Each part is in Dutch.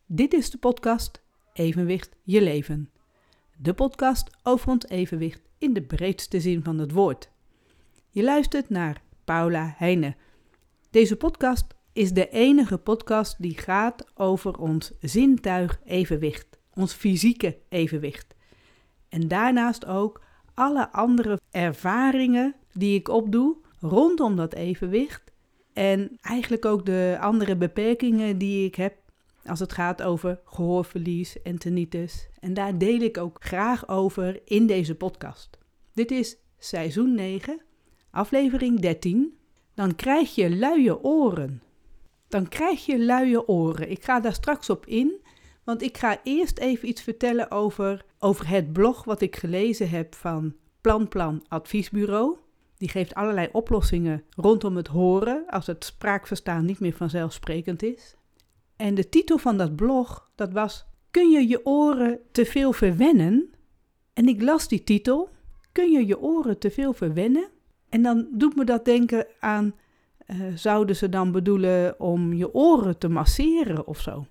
Dit is de podcast Evenwicht je leven. De podcast over ons evenwicht in de breedste zin van het woord. Je luistert naar Paula Heijnen. Deze podcast is de enige podcast die gaat over ons zintuig evenwicht, ons fysieke evenwicht. En daarnaast ook alle andere ervaringen die ik opdoe rondom dat evenwicht en eigenlijk ook de andere beperkingen die ik heb als het gaat over gehoorverlies en tinnitus. En daar deel ik ook graag over in deze podcast. Dit is seizoen 9, aflevering 13. Dan krijg je luie oren. Ik ga daar straks op in, want ik ga eerst even iets vertellen over het blog wat ik gelezen heb van Plan Adviesbureau. Die geeft allerlei oplossingen rondom het horen als het spraakverstaan niet meer vanzelfsprekend is. En de titel van dat blog, dat was: Kun je je oren te veel verwennen? En ik las die titel, kun je je oren te veel verwennen? En dan doet me dat denken aan, zouden ze dan bedoelen om je oren te masseren of zo?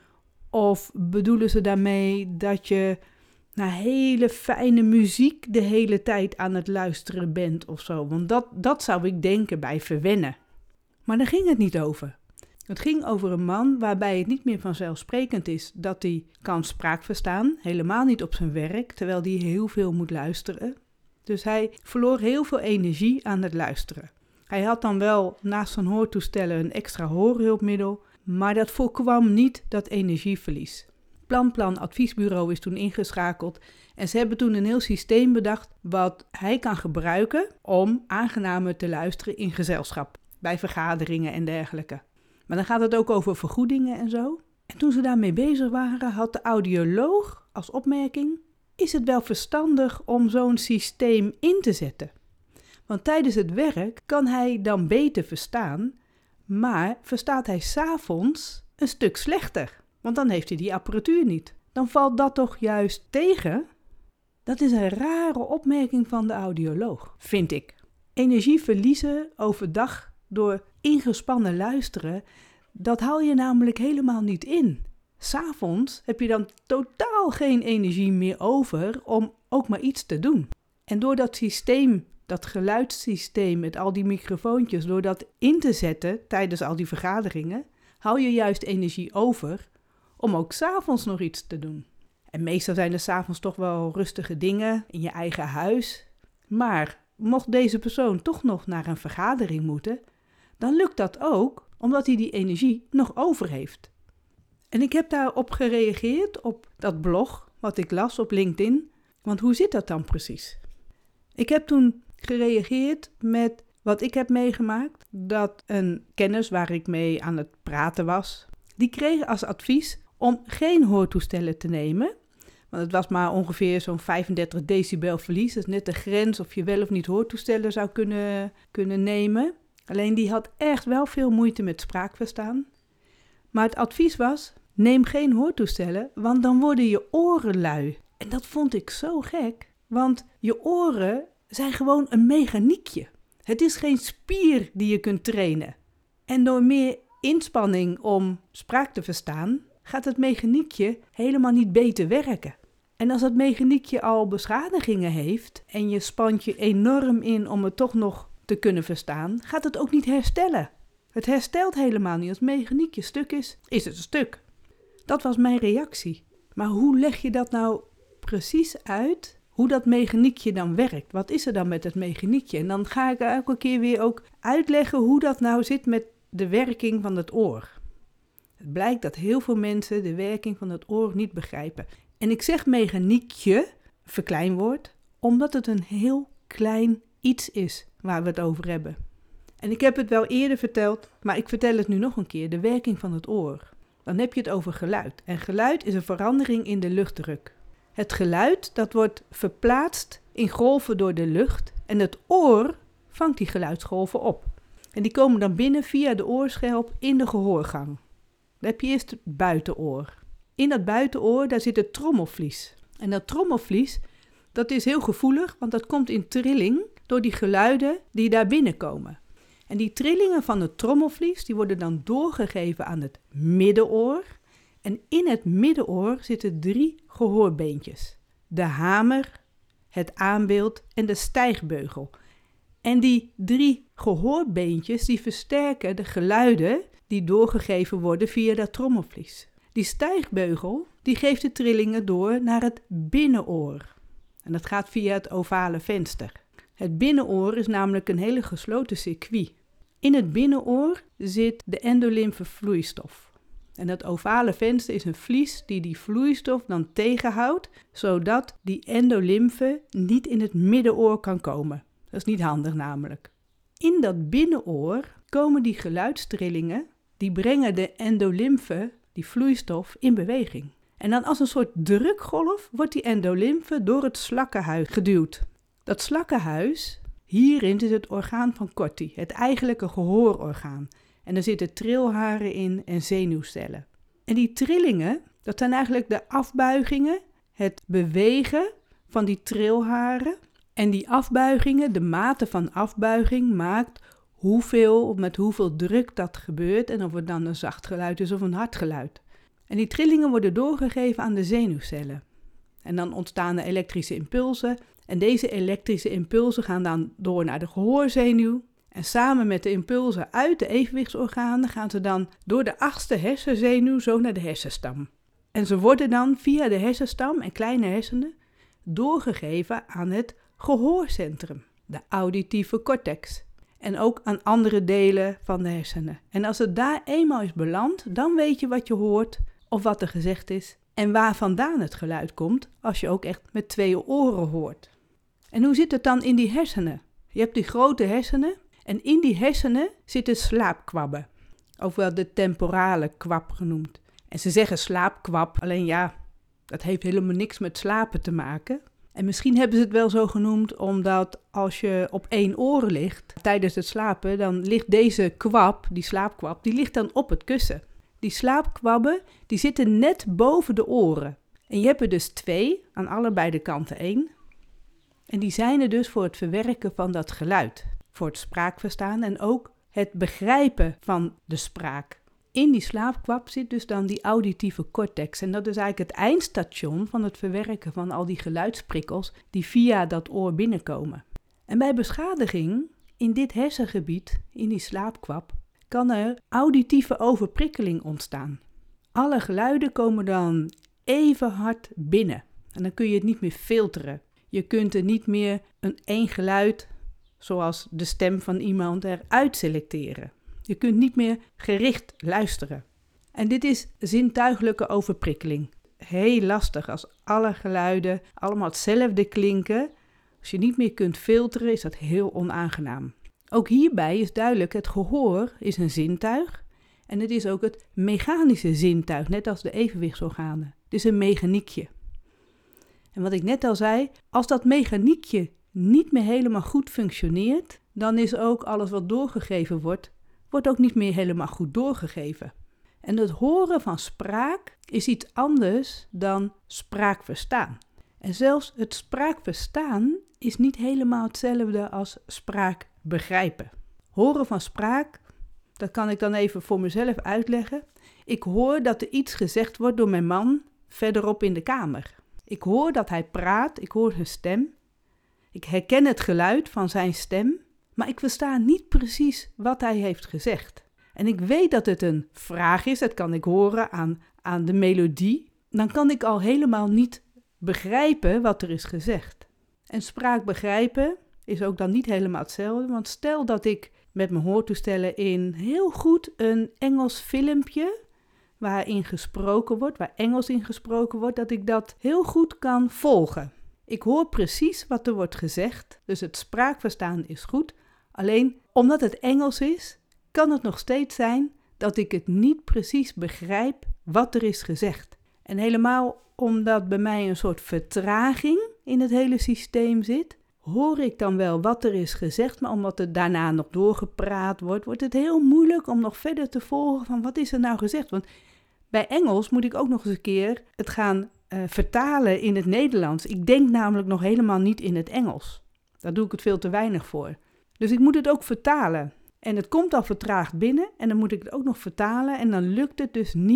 Of bedoelen ze daarmee dat je naar hele fijne muziek de hele tijd aan het luisteren bent of zo? Want dat zou ik denken bij verwennen. Maar daar ging het niet over. Het ging over een man waarbij het niet meer vanzelfsprekend is dat hij kan spraakverstaan, helemaal niet op zijn werk, terwijl hij heel veel moet luisteren. Dus hij verloor heel veel energie aan het luisteren. Hij had dan wel naast zijn hoortoestellen een extra hoorhulpmiddel, maar dat voorkwam niet dat energieverlies. Plan Adviesbureau is toen ingeschakeld en ze hebben toen een heel systeem bedacht wat hij kan gebruiken om aangenamer te luisteren in gezelschap, bij vergaderingen en dergelijke. Maar dan gaat het ook over vergoedingen en zo. En toen ze daarmee bezig waren, had de audioloog als opmerking: is het wel verstandig om zo'n systeem in te zetten? Want tijdens het werk kan hij dan beter verstaan, maar verstaat hij 's avonds een stuk slechter. Want dan heeft hij die apparatuur niet. Dan valt dat toch juist tegen? Dat is een rare opmerking van de audioloog, vind ik. Energie verliezen overdag door ingespannen luisteren, dat haal je namelijk helemaal niet in. 'S Avonds heb je dan totaal geen energie meer over om ook maar iets te doen. En door dat systeem, dat geluidssysteem met al die microfoontjes, door dat in te zetten tijdens al die vergaderingen, hou je juist energie over om ook 's avonds nog iets te doen. En meestal zijn er 's avonds toch wel rustige dingen in je eigen huis. Maar mocht deze persoon toch nog naar een vergadering moeten, dan lukt dat ook omdat hij die energie nog over heeft. En ik heb daarop gereageerd op dat blog wat ik las op LinkedIn. Want hoe zit dat dan precies? Ik heb toen gereageerd met wat ik heb meegemaakt. Dat een kennis waar ik mee aan het praten was, die kreeg als advies om geen hoortoestellen te nemen. Want het was maar ongeveer zo'n 35 decibel verlies. Dat is net de grens of je wel of niet hoortoestellen zou kunnen nemen. Alleen die had echt wel veel moeite met spraakverstaan. Maar het advies was: neem geen hoortoestellen, want dan worden je oren lui. En dat vond ik zo gek, want je oren zijn gewoon een mechaniekje. Het is geen spier die je kunt trainen. En door meer inspanning om spraak te verstaan, gaat het mechaniekje helemaal niet beter werken. En als het mechaniekje al beschadigingen heeft en je spant je enorm in om het toch nog te kunnen verstaan, gaat het ook niet herstellen. Het herstelt helemaal niet. Als het mechaniekje stuk is, is het een stuk. Dat was mijn reactie. Maar hoe leg je dat nou precies uit, hoe dat mechaniekje dan werkt? Wat is er dan met het mechaniekje? En dan ga ik elke keer weer ook uitleggen hoe dat nou zit met de werking van het oor. Het blijkt dat heel veel mensen de werking van het oor niet begrijpen. En ik zeg mechaniekje, verkleinwoord, omdat het een heel klein iets is waar we het over hebben. En ik heb het wel eerder verteld, maar ik vertel het nu nog een keer, de werking van het oor. Dan heb je het over geluid. En geluid is een verandering in de luchtdruk. Het geluid, dat wordt verplaatst in golven door de lucht en het oor vangt die geluidsgolven op. En die komen dan binnen via de oorschelp in de gehoorgang. Dan heb je eerst het buitenoor. In dat buitenoor, daar zit het trommelvlies. En dat trommelvlies, dat is heel gevoelig, want dat komt in trilling door die geluiden die daar binnenkomen. En die trillingen van het trommelvlies, die worden dan doorgegeven aan het middenoor. En in het middenoor zitten 3 gehoorbeentjes. De hamer, het aanbeeld en de stijgbeugel. En die 3 gehoorbeentjes die versterken de geluiden die doorgegeven worden via dat trommelvlies. Die stijgbeugel die geeft de trillingen door naar het binnenoor. En dat gaat via het ovale venster. Het binnenoor is namelijk een hele gesloten circuit. In het binnenoor zit de endolymfevloeistof. En dat ovale venster is een vlies die vloeistof dan tegenhoudt, zodat die endolymfe niet in het middenoor kan komen. Dat is niet handig namelijk. In dat binnenoor komen die geluidstrillingen, die brengen de endolymfe, die vloeistof, in beweging. En dan als een soort drukgolf wordt die endolymfe door het slakkenhuis geduwd. Dat slakkenhuis, hierin zit het orgaan van Corti, het eigenlijke gehoororgaan. En er zitten trilharen in en zenuwcellen. En die trillingen, dat zijn eigenlijk de afbuigingen, het bewegen van die trilharen. En die afbuigingen, de mate van afbuiging maakt met hoeveel druk dat gebeurt en of het dan een zacht geluid is of een hard geluid. En die trillingen worden doorgegeven aan de zenuwcellen. En dan ontstaan er elektrische impulsen. En deze elektrische impulsen gaan dan door naar de gehoorzenuw. En samen met de impulsen uit de evenwichtsorganen gaan ze dan door de 8e hersenzenuw zo naar de hersenstam. En ze worden dan via de hersenstam en kleine hersenen doorgegeven aan het gehoorcentrum, de auditieve cortex. En ook aan andere delen van de hersenen. En als het daar eenmaal is beland, dan weet je wat je hoort of wat er gezegd is. En waar vandaan het geluid komt, als je ook echt met 2 oren hoort. En hoe zit het dan in die hersenen? Je hebt die grote hersenen en in die hersenen zitten slaapkwabben. Ook wel de temporale kwab genoemd. En ze zeggen slaapkwab, alleen ja, dat heeft helemaal niks met slapen te maken. En misschien hebben ze het wel zo genoemd omdat als je op 1 oor ligt tijdens het slapen, dan ligt deze kwab, die slaapkwab, die ligt dan op het kussen. Die slaapkwabben, die zitten net boven de oren. En je hebt er dus 2, aan allebei de kanten 1. En die zijn er dus voor het verwerken van dat geluid. Voor het spraakverstaan en ook het begrijpen van de spraak. In die slaapkwab zit dus dan die auditieve cortex. En dat is eigenlijk het eindstation van het verwerken van al die geluidsprikkels die via dat oor binnenkomen. En bij beschadiging in dit hersengebied, in die slaapkwab, kan er auditieve overprikkeling ontstaan. Alle geluiden komen dan even hard binnen. En dan kun je het niet meer filteren. Je kunt er niet meer één geluid, zoals de stem van iemand, eruit selecteren. Je kunt niet meer gericht luisteren. En dit is zintuigelijke overprikkeling. Heel lastig als alle geluiden allemaal hetzelfde klinken. Als je niet meer kunt filteren, is dat heel onaangenaam. Ook hierbij is duidelijk, het gehoor is een zintuig. En het is ook het mechanische zintuig, net als de evenwichtsorganen. Het is een mechaniekje. En wat ik net al zei, als dat mechaniekje niet meer helemaal goed functioneert, dan is ook alles wat doorgegeven wordt ook niet meer helemaal goed doorgegeven. En het horen van spraak is iets anders dan spraakverstaan. En zelfs het spraakverstaan is niet helemaal hetzelfde als spraakbegrijpen. Horen van spraak, dat kan ik dan even voor mezelf uitleggen. Ik hoor dat er iets gezegd wordt door mijn man verderop in de kamer. Ik hoor dat hij praat, ik hoor zijn stem. Ik herken het geluid van zijn stem, maar ik versta niet precies wat hij heeft gezegd. En ik weet dat het een vraag is, dat kan ik horen aan de melodie. Dan kan ik al helemaal niet begrijpen wat er is gezegd. En spraak begrijpen is ook dan niet helemaal hetzelfde, want stel dat ik met mijn hoortoestellen in heel goed een Engels filmpje waarin gesproken wordt, waar Engels in gesproken wordt, dat ik dat heel goed kan volgen. Ik hoor precies wat er wordt gezegd, dus het spraakverstaan is goed. Alleen omdat het Engels is, kan het nog steeds zijn dat ik het niet precies begrijp wat er is gezegd. En helemaal omdat bij mij een soort vertraging in het hele systeem zit, hoor ik dan wel wat er is gezegd, maar omdat het daarna nog doorgepraat wordt, wordt het heel moeilijk om nog verder te volgen van wat is er nou gezegd. Want bij Engels moet ik ook nog eens een keer het gaan vertalen in het Nederlands. Ik denk namelijk nog helemaal niet in het Engels. Daar doe ik het veel te weinig voor. Dus ik moet het ook vertalen. En het komt al vertraagd binnen en dan moet ik het ook nog vertalen en dan lukt het dus niet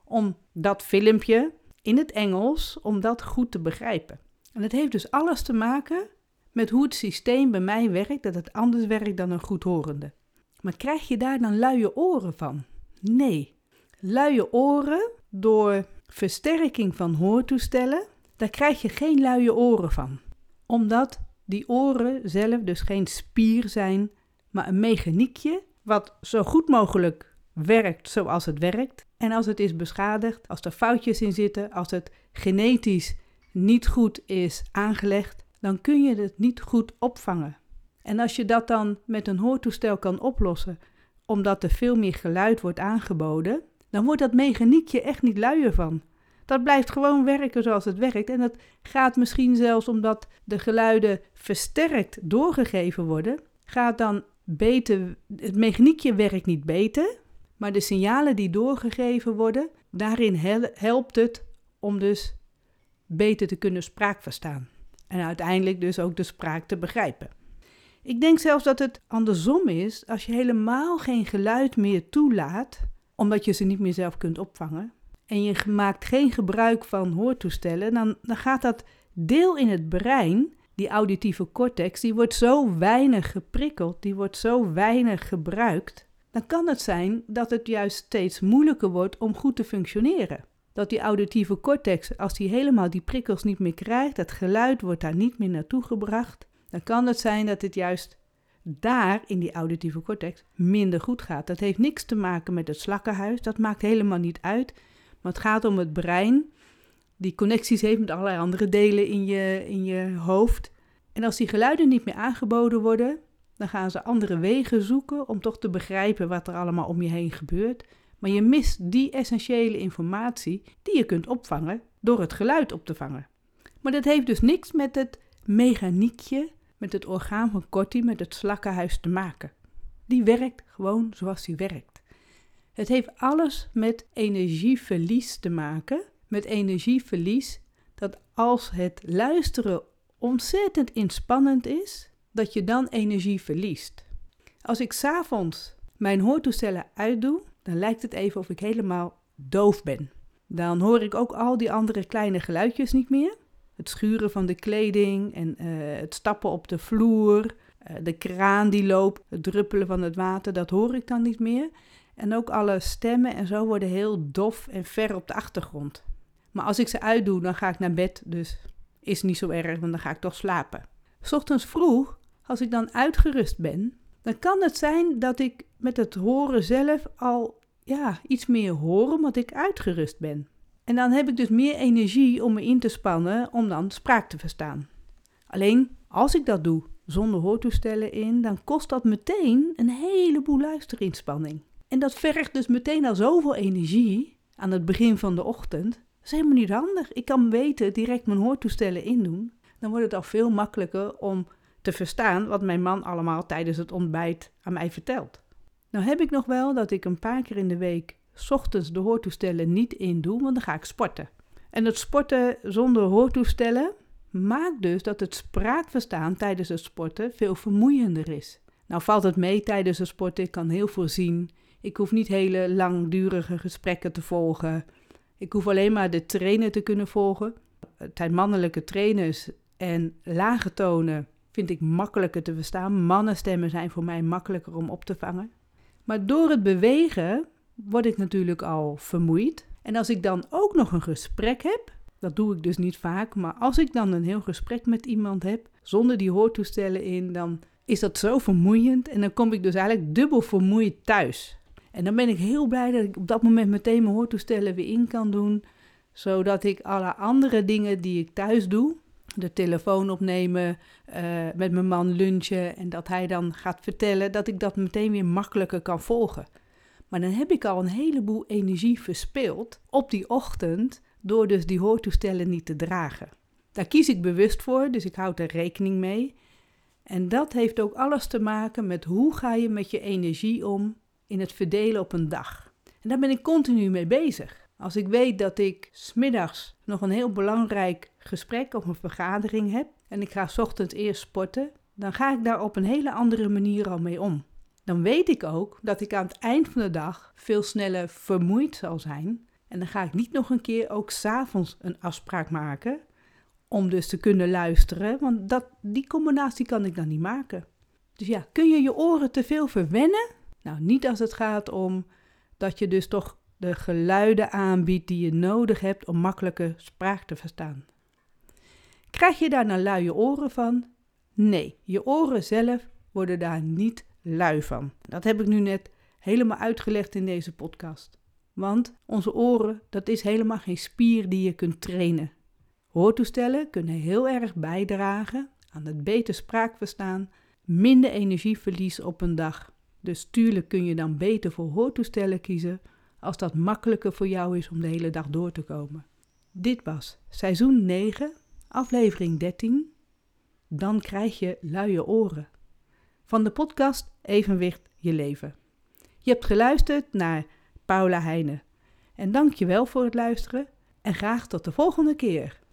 om dat filmpje in het Engels, om dat goed te begrijpen. En het heeft dus alles te maken met hoe het systeem bij mij werkt, dat het anders werkt dan een goedhorende. Maar krijg je daar dan luie oren van? Nee. Luie oren door versterking van hoortoestellen, daar krijg je geen luie oren van. Omdat die oren zelf dus geen spier zijn, maar een mechaniekje wat zo goed mogelijk werkt zoals het werkt. En als het is beschadigd, als er foutjes in zitten, als het genetisch niet goed is aangelegd, dan kun je het niet goed opvangen. En als je dat dan met een hoortoestel kan oplossen, omdat er veel meer geluid wordt aangeboden, dan wordt dat mechaniekje echt niet luier van. Dat blijft gewoon werken zoals het werkt. En dat gaat misschien zelfs omdat de geluiden versterkt doorgegeven worden, gaat dan beter, het mechaniekje werkt niet beter, maar de signalen die doorgegeven worden, daarin helpt het om dus beter te kunnen spraak verstaan. En uiteindelijk dus ook de spraak te begrijpen. Ik denk zelfs dat het andersom is, als je helemaal geen geluid meer toelaat, omdat je ze niet meer zelf kunt opvangen, en je maakt geen gebruik van hoortoestellen, dan gaat dat deel in het brein, die auditieve cortex, die wordt zo weinig geprikkeld, die wordt zo weinig gebruikt, dan kan het zijn dat het juist steeds moeilijker wordt om goed te functioneren. Dat die auditieve cortex, als die helemaal die prikkels niet meer krijgt, dat geluid wordt daar niet meer naartoe gebracht, dan kan het zijn dat het juist daar in die auditieve cortex minder goed gaat. Dat heeft niks te maken met het slakkenhuis, dat maakt helemaal niet uit. Maar het gaat om het brein, die connecties heeft met allerlei andere delen in je hoofd. En als die geluiden niet meer aangeboden worden, dan gaan ze andere wegen zoeken om toch te begrijpen wat er allemaal om je heen gebeurt. Maar je mist die essentiële informatie die je kunt opvangen door het geluid op te vangen. Maar dat heeft dus niks met het mechaniekje, met het orgaan van Corti, met het slakkenhuis te maken. Die werkt gewoon zoals die werkt. Het heeft alles met energieverlies te maken. Met energieverlies dat als het luisteren ontzettend inspannend is, dat je dan energie verliest. Als ik 's avonds mijn hoortoestellen uitdoe, dan lijkt het even of ik helemaal doof ben. Dan hoor ik ook al die andere kleine geluidjes niet meer. Het schuren van de kleding en het stappen op de vloer, de kraan die loopt, het druppelen van het water, dat hoor ik dan niet meer. En ook alle stemmen en zo worden heel dof en ver op de achtergrond. Maar als ik ze uitdoe, dan ga ik naar bed, dus is niet zo erg, want dan ga ik toch slapen. 's Ochtends vroeg, als ik dan uitgerust ben, dan kan het zijn dat ik met het horen zelf al iets meer hoor, omdat ik uitgerust ben. En dan heb ik dus meer energie om me in te spannen om dan spraak te verstaan. Alleen, als ik dat doe zonder hoortoestellen in, dan kost dat meteen een heleboel luisterinspanning. En dat vergt dus meteen al zoveel energie aan het begin van de ochtend. Dat is helemaal niet handig. Ik kan weten direct mijn hoortoestellen indoen. Dan wordt het al veel makkelijker om te verstaan wat mijn man allemaal tijdens het ontbijt aan mij vertelt. Nou heb ik nog wel dat ik een paar keer in de week 's ochtends de hoortoestellen niet indoe, want dan ga ik sporten. En het sporten zonder hoortoestellen maakt dus dat het spraakverstaan tijdens het sporten veel vermoeiender is. Nou valt het mee tijdens het sporten, ik kan heel veel zien. Ik hoef niet hele langdurige gesprekken te volgen. Ik hoef alleen maar de trainer te kunnen volgen. Het zijn mannelijke trainers en lage tonen vind ik makkelijker te verstaan. Mannenstemmen zijn voor mij makkelijker om op te vangen. Maar door het bewegen word ik natuurlijk al vermoeid. En als ik dan ook nog een gesprek heb, dat doe ik dus niet vaak, maar als ik dan een heel gesprek met iemand heb, zonder die hoortoestellen in, dan is dat zo vermoeiend. En dan kom ik dus eigenlijk dubbel vermoeid thuis. En dan ben ik heel blij dat ik op dat moment meteen mijn hoortoestellen weer in kan doen, zodat ik alle andere dingen die ik thuis doe, de telefoon opnemen, met mijn man lunchen en dat hij dan gaat vertellen, dat ik dat meteen weer makkelijker kan volgen. Maar dan heb ik al een heleboel energie verspild op die ochtend door dus die hoortoestellen niet te dragen. Daar kies ik bewust voor, dus ik houd er rekening mee. En dat heeft ook alles te maken met hoe ga je met je energie om in het verdelen op een dag. En daar ben ik continu mee bezig. Als ik weet dat ik 's middags nog een heel belangrijk gesprek of een vergadering heb en ik ga 's ochtends eerst sporten, dan ga ik daar op een hele andere manier al mee om. Dan weet ik ook dat ik aan het eind van de dag veel sneller vermoeid zal zijn En dan ga ik niet nog een keer ook 's avonds een afspraak maken om dus te kunnen luisteren, want die combinatie kan ik dan niet maken. Dus ja, kun je je oren te veel verwennen? Nou, niet als het gaat om dat je dus toch de geluiden aanbiedt die je nodig hebt om makkelijke spraak te verstaan. Krijg je daar nou luie oren van? Nee, je oren zelf worden daar niet lui van. Dat heb ik nu net helemaal uitgelegd in deze podcast. Want onze oren, dat is helemaal geen spier die je kunt trainen. Hoortoestellen kunnen heel erg bijdragen aan het beter spraakverstaan, minder energieverlies op een dag. Dus tuurlijk kun je dan beter voor hoortoestellen kiezen als dat makkelijker voor jou is om de hele dag door te komen. Dit was seizoen 9, aflevering 13. Dan krijg je luie oren. Van de podcast Evenwicht je leven. Je hebt geluisterd naar Paula Heijnen. En dank je wel voor het luisteren en graag tot de volgende keer.